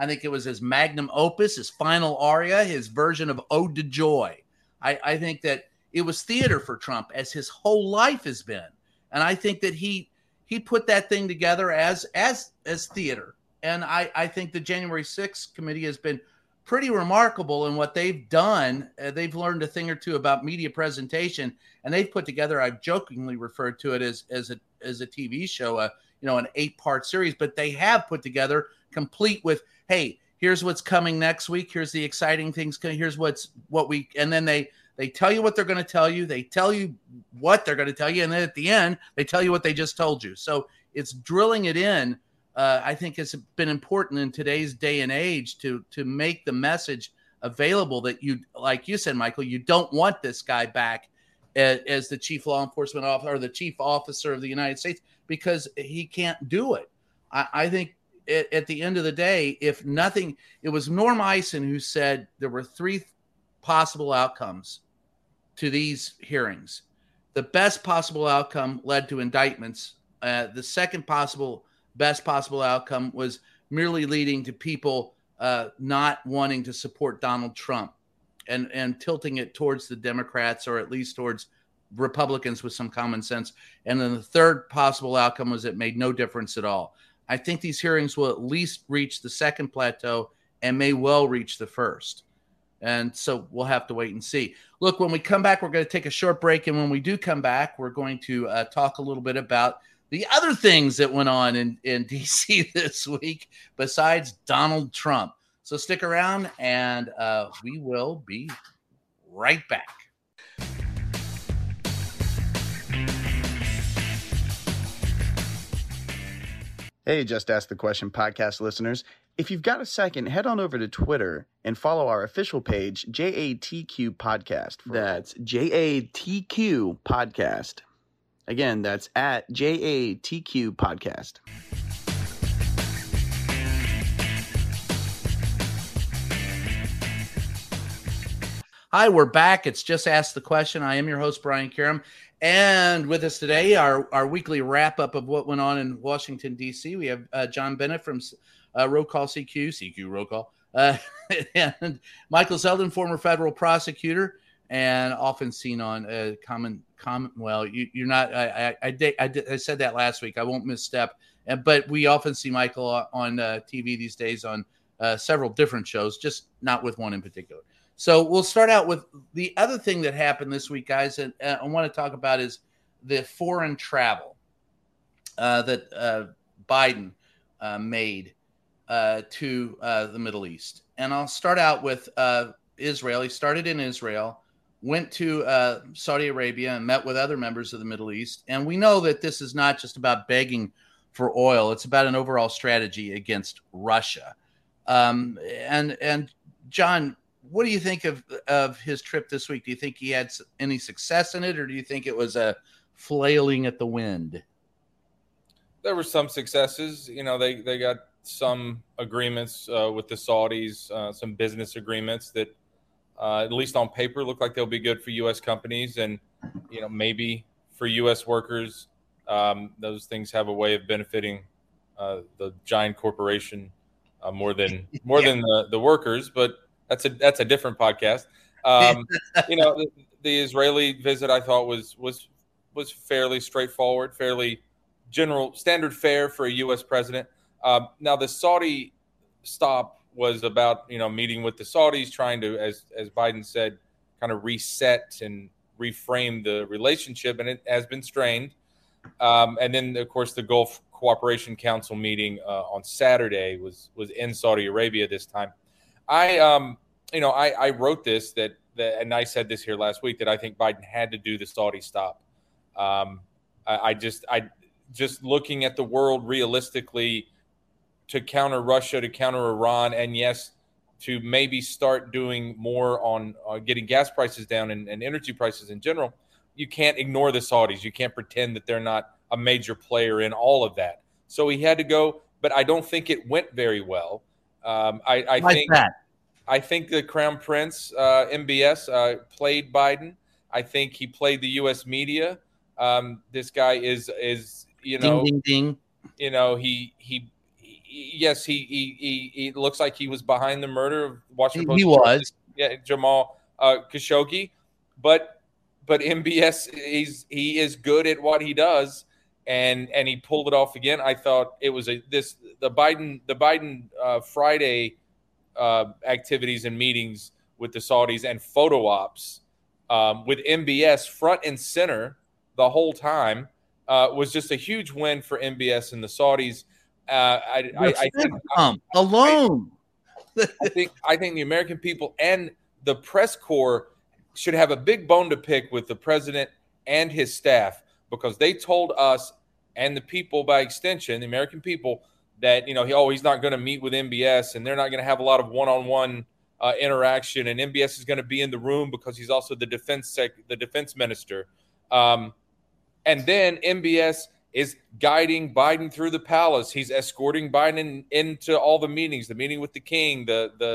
I think it was his magnum opus, his final aria, his version of Ode to Joy. I think that it was theater for Trump, as his whole life has been. And I think that he put that thing together as theater. And I think the January 6th committee has been pretty remarkable in what they've done. They've learned a thing or two about media presentation, and they've put together, I've jokingly referred to it as a TV show, an 8-part series, but they have put together complete with, hey, here's what's coming next week. Here's the exciting things. Here's and then they tell you what they're going to tell you. They tell you what they're going to tell you. And then at the end, they tell you what they just told you. So it's drilling it in. I think it's been important in today's day and age to make the message available that you, like you said, Michael, you don't want this guy back as the chief law enforcement officer or the chief officer of the United States, because he can't do it. I think at the end of the day, if nothing, it was Norm Eisen who said there were 3 possible outcomes to these hearings. The best possible outcome led to indictments. The second best possible outcome was merely leading to people not wanting to support Donald Trump and tilting it towards the Democrats, or at least towards Republicans with some common sense. And then the third possible outcome was it made no difference at all. I think these hearings will at least reach the second plateau and may well reach the first. And so we'll have to wait and see. Look, when we come back, we're going to take a short break. And when we do come back, we're going to talk a little bit about the other things that went on in D.C. this week besides Donald Trump. So stick around, and we will be right back. Hey, Just Ask the Question podcast listeners. If you've got a second, head on over to Twitter and follow our official page, JATQ Podcast. That's JATQ Podcast. Again, that's at JATQ Podcast. Hi, we're back. It's Just Ask the Question. I am your host, Brian Karam. And with us today, our weekly wrap-up of what went on in Washington, D.C. We have John Bennett from Roll Call CQ Roll Call, and Michael Zeldin, former federal prosecutor, and often seen on common. Well, you're not. I said that last week. I won't misstep. But we often see Michael on TV these days on several different shows, just not with one in particular. So we'll start out with the other thing that happened this week, guys, and I want to talk about is the foreign travel that Biden made to the Middle East. And I'll start out with Israel. He started in Israel, went to Saudi Arabia, and met with other members of the Middle East. And we know that this is not just about begging for oil. It's about an overall strategy against Russia. And John, what do you think of his trip this week? Do you think he had any success in it, or do you think it was a flailing at the wind? There were some successes. You know, they got some agreements with the Saudis, some business agreements that, at least on paper, look like they'll be good for U.S. companies and, you know, maybe for U.S. workers. Those things have a way of benefiting the giant corporation more than the workers, but that's a different podcast. You know, the Israeli visit I thought was fairly straightforward, fairly general standard fare for a U.S. president. Now the Saudi stop was about, you know, meeting with the Saudis, trying to, as Biden said, kind of reset and reframe the relationship, and it has been strained. And then, of course, the Gulf Cooperation Council meeting on Saturday was in Saudi Arabia this time. I wrote this that and I said this here last week that I think Biden had to do the Saudi stop. I just looking at the world realistically, to counter Russia, to counter Iran, and yes, to maybe start doing more on getting gas prices down and energy prices in general. You can't ignore the Saudis. You can't pretend that they're not a major player in all of that. So he had to go, but I don't think it went very well. I think the Crown Prince, MBS, played Biden. I think he played the U.S. media. This guy is you know, ding, ding, ding. You know, yes, he looks like he was behind the murder of Washington Post. He was. Yeah, Jamal Khashoggi, but MBS, he is good at what he does, and he pulled it off again. I thought it was the Biden Friday activities and meetings with the Saudis and photo ops with MBS front and center the whole time was just a huge win for MBS and the Saudis. I think alone. I think the American people and the press corps should have a big bone to pick with the president and his staff, because they told us and the people by extension, the American people, that he's not going to meet with MBS and they're not going to have a lot of one-on-one interaction, and MBS is going to be in the room because he's also the defense minister. And then MBS is guiding Biden through the palace. He's escorting Biden into all the meetings, the meeting with the king,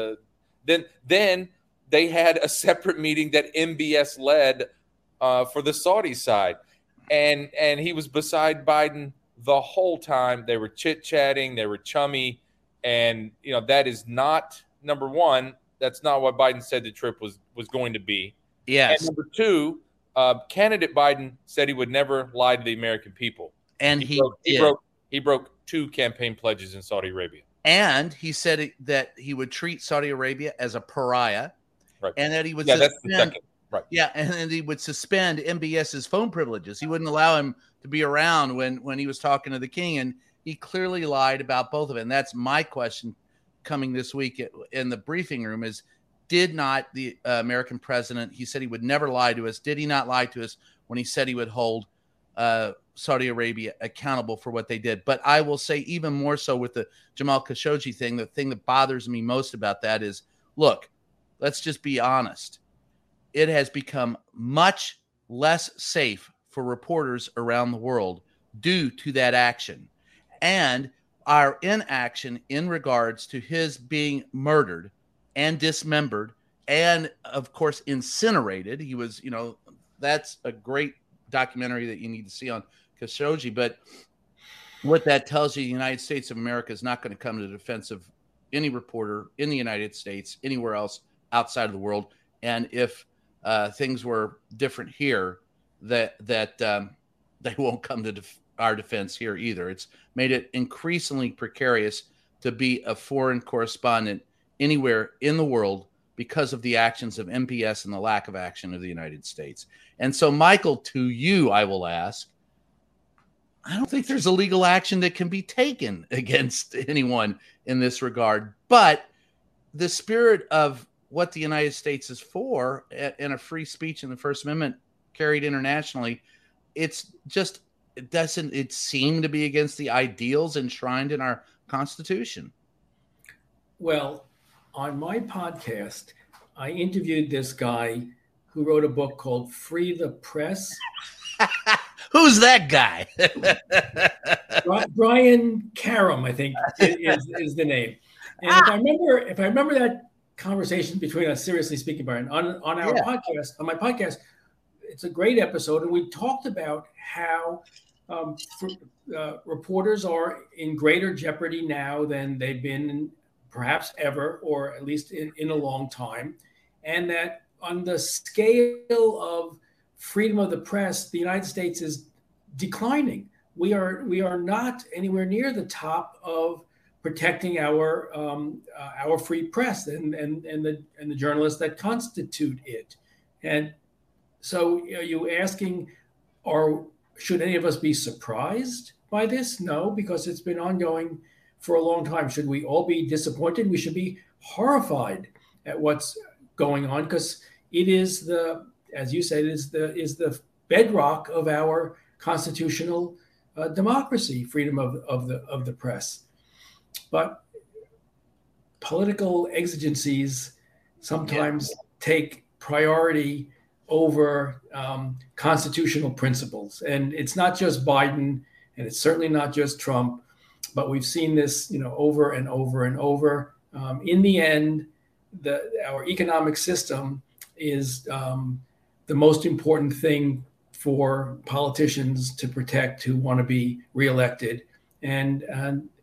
then they had a separate meeting that MBS led for the Saudi side. And he was beside Biden the whole time. They were chit-chatting, they were chummy, and that is not, number one, that's not what Biden said the trip was going to be. Yes. And number two, candidate Biden said he would never lie to the American people. And he broke 2 campaign pledges in Saudi Arabia. And he said that he would treat Saudi Arabia as a pariah, right? And that he would that's the second, right? Yeah, and then he would suspend MBS's phone privileges. He wouldn't allow him to be around when he was talking to the king, and he clearly lied about both of it. And that's my question coming this week in the briefing room: is did not the American president? He said he would never lie to us. Did he not lie to us when he said he would hold Saudi Arabia accountable for what they did? But I will say even more so with the Jamal Khashoggi thing, the thing that bothers me most about that is, look, let's just be honest. It has become much less safe for reporters around the world due to that action. And our inaction in regards to his being murdered and dismembered and, of course, incinerated. He was, that's a great documentary that you need to see on Khashoggi. But what that tells you, the United States of America is not going to come to the defense of any reporter in the United States, anywhere else outside of the world. And if things were different here, that they won't come to our defense here either. It's made it increasingly precarious to be a foreign correspondent anywhere in the world because of the actions of MBS and the lack of action of the United States. And so, Michael, to you, I will ask, I don't think there's a legal action that can be taken against anyone in this regard, but the spirit of what the United States is for and a free speech in the First Amendment carried internationally, it doesn't seem to be against the ideals enshrined in our Constitution. Well, on my podcast, I interviewed this guy who wrote a book called Free the Press. Who's that guy? Brian Karem, I think is the name. And if I remember that conversation between us, seriously speaking, Brian, on our podcast, on my podcast, it's a great episode, and we talked about how reporters are in greater jeopardy now than they've been perhaps ever, or at least in a long time, and that on the scale of freedom of the press, the United States is declining. We are not anywhere near the top of protecting our free press and the journalists that constitute it. And so, are you asking, should any of us be surprised by this? No, because it's been ongoing for a long time. Should we all be disappointed? We should be horrified at what's going on, because it is as you said, is the bedrock of our constitutional democracy, freedom of the press. But political exigencies sometimes take priority over constitutional principles. And it's not just Biden, and it's certainly not just Trump, but we've seen this, over and over and over. In the end, our economic system is the most important thing for politicians to protect who want to be reelected. And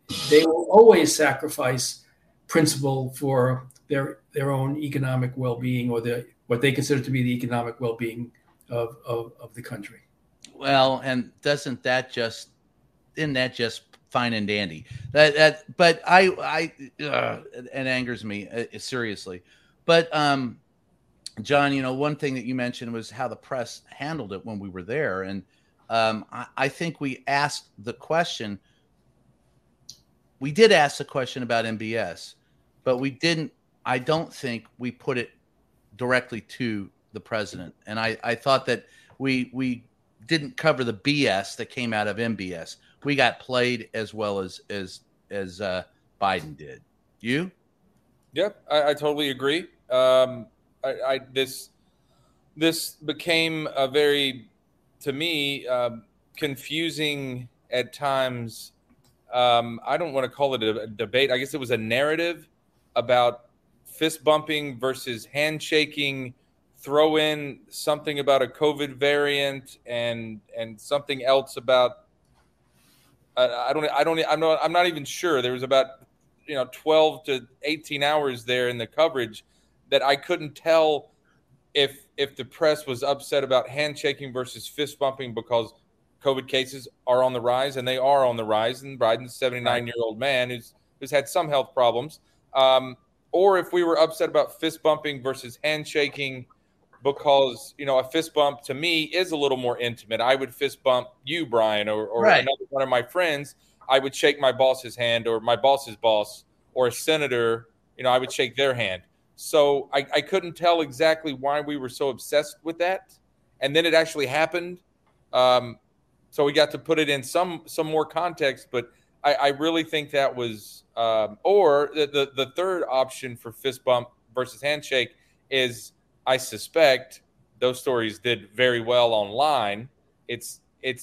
they will always sacrifice principle for their own economic well-being, or what they consider to be the economic well-being of the country. Well, and isn't that just fine and dandy? But it angers me seriously. But John, one thing that you mentioned was how the press handled it when we were there, and I think we asked the question. We did ask the question about MBS, but we didn't. I don't think we put it directly to the president, and I thought that we didn't cover the BS that came out of MBS. We got played as well as Biden did. You? Yep, I totally agree. This became a very, to me, confusing at times. I don't want to call it a debate. I guess it was a narrative about fist bumping versus handshaking. Throw in something about a COVID variant and something else about I'm not even sure. There was about 12 to 18 hours there in the coverage that I couldn't tell if the press was upset about handshaking versus fist bumping because COVID cases are on the rise, and they are on the rise. And Biden's a 79-year-old man who's had some health problems, or if we were upset about fist bumping versus handshaking. Because, a fist bump to me is a little more intimate. I would fist bump you, Brian, or another one of my friends. I would shake my boss's hand, or my boss's boss, or a senator. I would shake their hand. So I couldn't tell exactly why we were so obsessed with that. And then it actually happened. So we got to put it in some more context. But I really think that was or the third option for fist bump versus handshake is, I suspect those stories did very well online. It's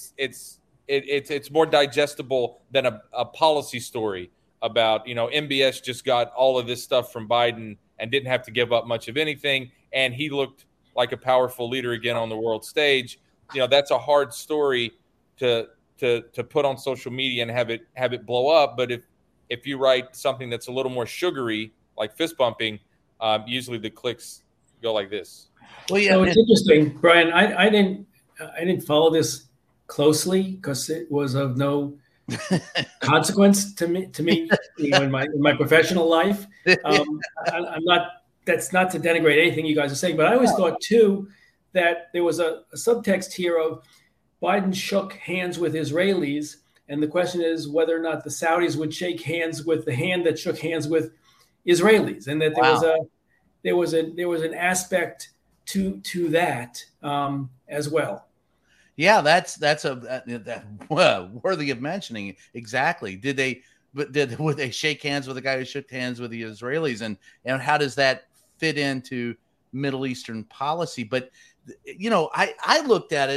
more digestible than a policy story about, MBS just got all of this stuff from Biden and didn't have to give up much of anything. And he looked like a powerful leader again on the world stage. That's a hard story to put on social media and have it blow up. But if you write something that's a little more sugary, like fist bumping, usually the clicks go like this. Well, yeah, so it's interesting, Brian. I didn't follow this closely because it was of no consequence to me in my professional life. I'm not. That's not to denigrate anything you guys are saying, but I always thought too that there was a subtext here of Biden shook hands with Israelis, and the question is whether or not the Saudis would shake hands with the hand that shook hands with Israelis, and that there was an aspect to that as well. Yeah, that's worthy of mentioning. Exactly. Would they shake hands with the guy who shook hands with the Israelis, and how does that fit into Middle Eastern policy? But I looked at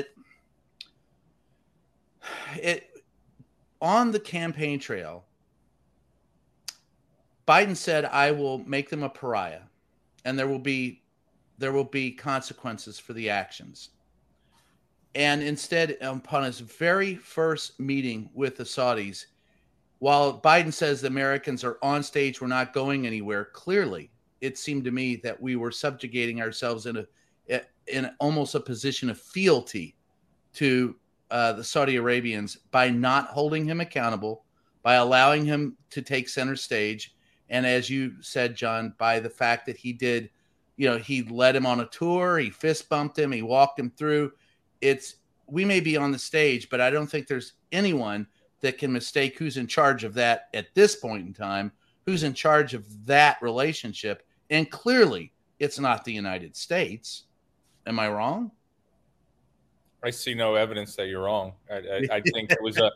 it on the campaign trail. Biden said, "I will make them a pariah, and there will be consequences for the actions." And instead, upon his very first meeting with the Saudis, while Biden says the Americans are on stage, we're not going anywhere, clearly it seemed to me that we were subjugating ourselves in almost a position of fealty to the Saudi Arabians by not holding him accountable, by allowing him to take center stage. And as you said, John, by the fact that he did, he led him on a tour, he fist bumped him, he walked him through. We may be on the stage, but I don't think there's anyone that can mistake who's in charge of that at this point in time, who's in charge of that relationship. And clearly it's not the United States. Am I wrong? I see no evidence that you're wrong. I think it was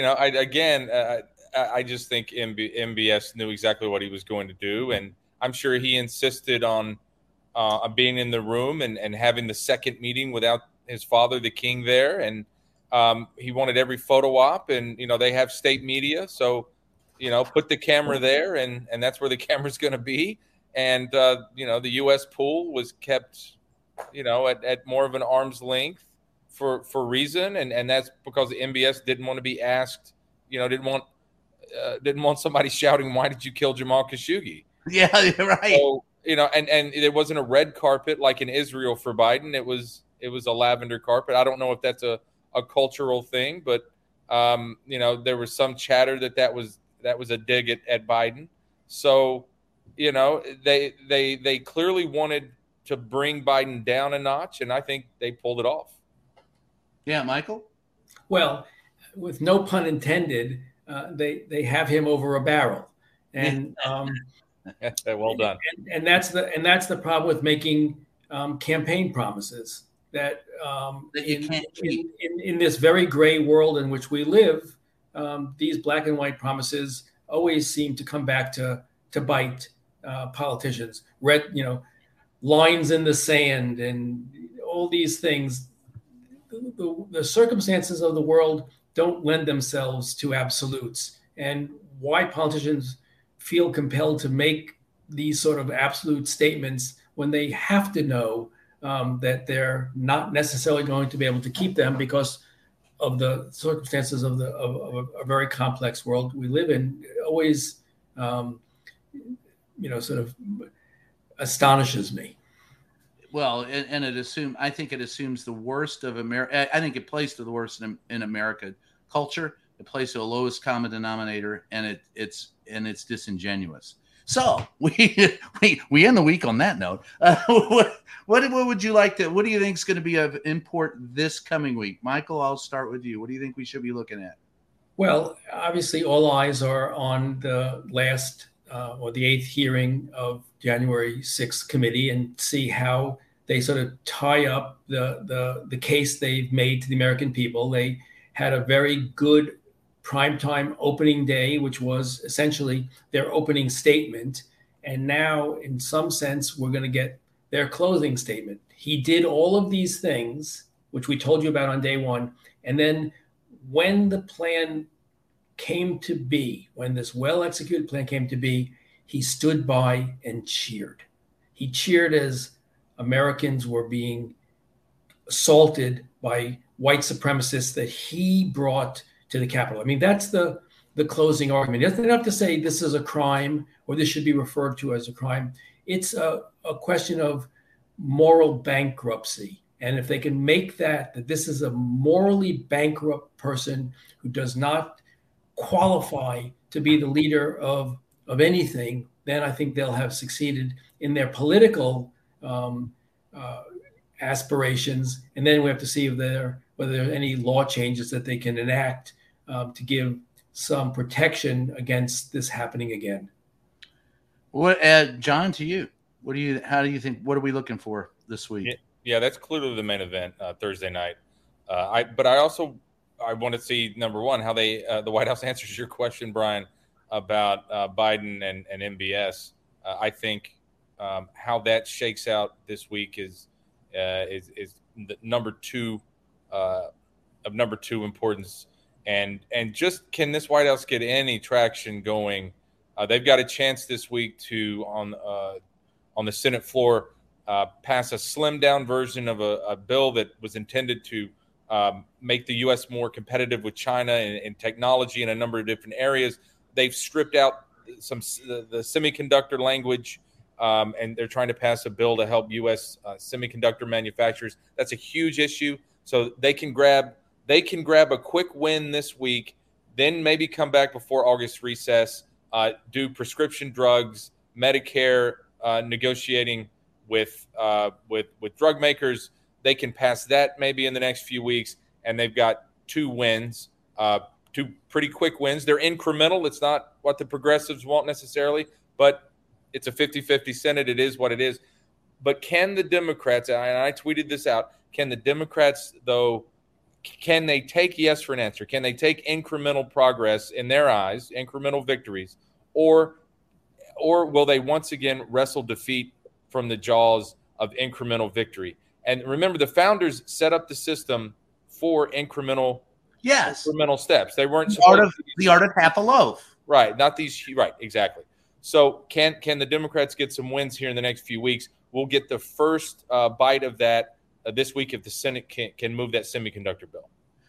I just think MBS knew exactly what he was going to do. And I'm sure he insisted on being in the room and having the second meeting without his father, the king, there. And he wanted every photo op, and, they have state media. So, put the camera there, and that's where the camera's going to be. And, the U.S. pool was kept, at more of an arm's length for reason. And that's because the MBS didn't want to be asked, didn't want didn't want somebody shouting, "Why did you kill Jamal Khashoggi?" Yeah, right. So, and it wasn't a red carpet like in Israel for Biden. It was a lavender carpet. I don't know if that's a cultural thing, but there was some chatter that was a dig at Biden. So, they clearly wanted to bring Biden down a notch, and I think they pulled it off. Yeah, Michael? Well, with no pun intended, they have him over a barrel. And well done. And that's the problem with making campaign promises that you can't keep. In this very gray world in which we live, these black and white promises always seem to come back to bite politicians. Lines in the sand and all these things. The circumstances of the world don't lend themselves to absolutes, and why politicians feel compelled to make these sort of absolute statements when they have to know that they're not necessarily going to be able to keep them because of the circumstances of a very complex world we live in, always sort of astonishes me. Well, and I think it assumes the worst of America. I think it plays to the worst in American culture. It plays to the lowest common denominator, and it's disingenuous. So we end the week on that note. What would you like to? What do you think is going to be of import this coming week, Michael? I'll start with you. What do you think we should be looking at? Well, obviously, all eyes are on the last or the 8th hearing of January 6th committee and see how they sort of tie up the case they've made to the American people. They had a very good primetime opening day, which was essentially their opening statement. And now, in some sense, we're going to get their closing statement. He did all of these things, which we told you about on day one. And then when the plan came to be, when this well-executed plan came to be, he stood by and cheered. He cheered as Americans were being assaulted by white supremacists that he brought to the Capitol. I mean, that's the closing argument. It's not enough to say this is a crime or this should be referred to as a crime. It's a question of moral bankruptcy. And if they can make that this is a morally bankrupt person who does not qualify to be the leader of anything, then I think they'll have succeeded in their political aspirations. And then we have to see whether there are any law changes that they can enact to give some protection against this happening again. What, John, to you? How do you think? What are we looking for this week? Yeah, that's clearly the main event Thursday night. But I want to see, number one, how the White House answers your question, Brian, about Biden and MBS. I think how that shakes out this week is the number two of number two importance. And just, can this White House get any traction going? They've got a chance this week to on the Senate floor pass a slimmed down version of a bill that was intended to make the U.S. more competitive with China in technology in a number of different areas. They've stripped out the semiconductor language, and they're trying to pass a bill to help U.S. Semiconductor manufacturers. That's a huge issue. So they can grab a quick win this week, then maybe come back before August recess, do prescription drugs, Medicare, negotiating with drug makers. They can pass that maybe in the next few weeks, and they've got two wins, two pretty quick wins. They're incremental. It's not what the progressives want necessarily, but it's a 50-50 Senate. It is what it is. But can the Democrats, and I tweeted this out, can the Democrats, though, can they take yes for an answer? Can they take incremental progress in their eyes, incremental victories, or will they once again wrestle defeat from the jaws of incremental victory? And remember, the founders set up the system for incremental steps. They weren't the art of half a loaf. Right, not these. Right, exactly. So can the Democrats get some wins here in the next few weeks? We'll get the first bite of that this week if the Senate can move that semiconductor bill.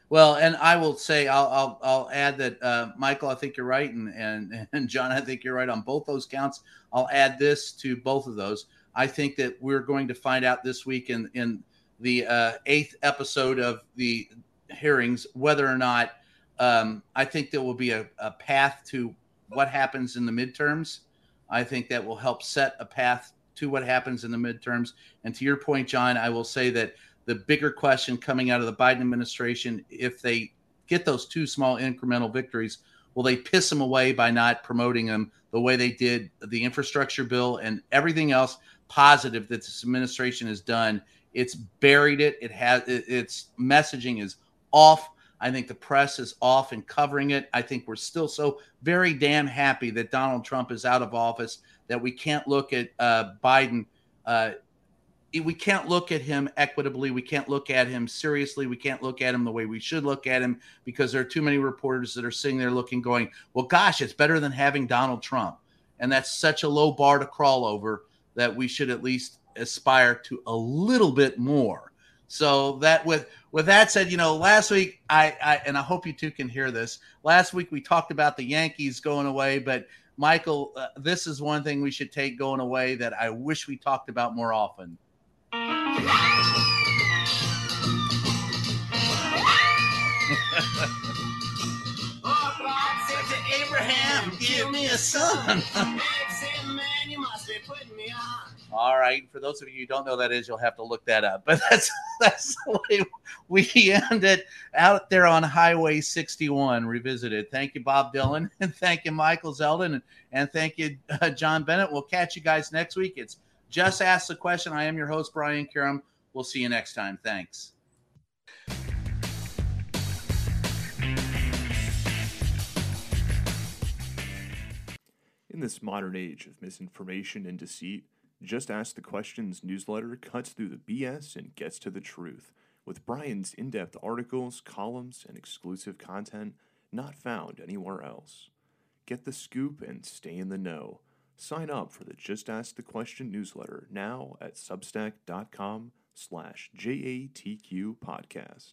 Well, and I will say, I'll add that, Michael, I think you're right, and John, I think you're right on both those counts. I'll add this to both of those. I think that we're going to find out this week in the 8th episode of the hearings whether or not I think there will be a path to what happens in the midterms. I think that will help set a path to what happens in the midterms. And to your point, John, I will say that the bigger question coming out of the Biden administration, if they get those 2 small incremental victories, will they piss them away by not promoting them the way they did the infrastructure bill and everything else positive that this administration has done? It's buried it. Its messaging is off. I think the press is off and covering it. I think we're still so very damn happy that Donald Trump is out of office that we can't look at Biden. We can't look at him equitably. We can't look at him seriously. We can't look at him the way we should look at him because there are too many reporters that are sitting there looking, going, well, gosh, it's better than having Donald Trump. And that's such a low bar to crawl over that we should at least aspire to a little bit more. So that with that said, last week, I hope you two can hear this. Last week, we talked about the Yankees going away, but Michael, this is one thing we should take going away that I wish we talked about more often. Abraham, give me a son. All right. For those of you who don't know what that is, you'll have to look that up. But that's the way we end it out there on Highway 61 Revisited. Thank you, Bob Dylan, and thank you, Michael Zeldin, and thank you, John Bennett. We'll catch you guys next week. It's Just Ask the Question. I am your host, Brian Karam. We'll see you next time. Thanks. In this modern age of misinformation and deceit, Just Ask the Questions newsletter cuts through the BS and gets to the truth, with Brian's in-depth articles, columns, and exclusive content not found anywhere else. Get the scoop and stay in the know. Sign up for the Just Ask the Question newsletter now at substack.com/JATQ podcast.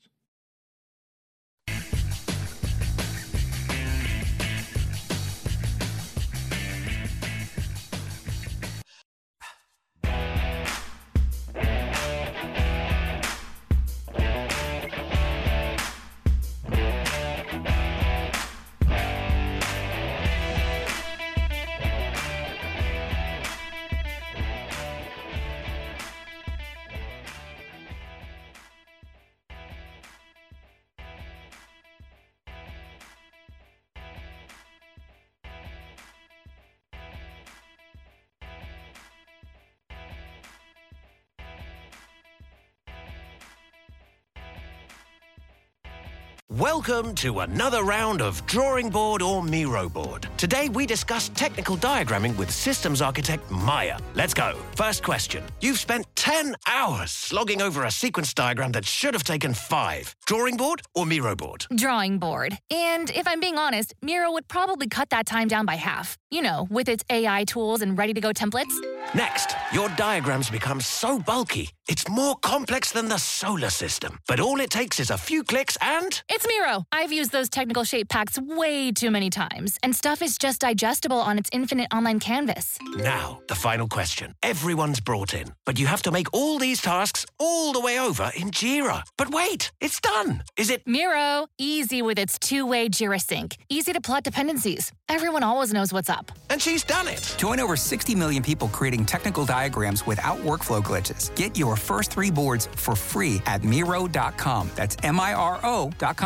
Welcome to another round of Drawing Board or Miro Board. Today we discuss technical diagramming with systems architect Maya. Let's go. First question. You've spent 10 hours slogging over a sequence diagram that should have taken 5. Drawing board or Miro board? Drawing board. And if I'm being honest, Miro would probably cut that time down by half. You know, with its AI tools and ready-to-go templates. Next, your diagrams become so bulky, it's more complex than the solar system. But all it takes is a few clicks and... It's Miro. I've used those technical shape packs way too many times, and stuff is just digestible on its infinite online canvas. Now, the final question. Everyone's brought in, but you have to make all these tasks all the way over in Jira. But wait, it's done. Is it... Miro, easy with its two-way Jira sync. Easy to plot dependencies. Everyone always knows what's up. And she's done it. Join over 60 million people creating technical diagrams without workflow glitches. Get your first 3 boards for free at Miro.com. That's Miro.com.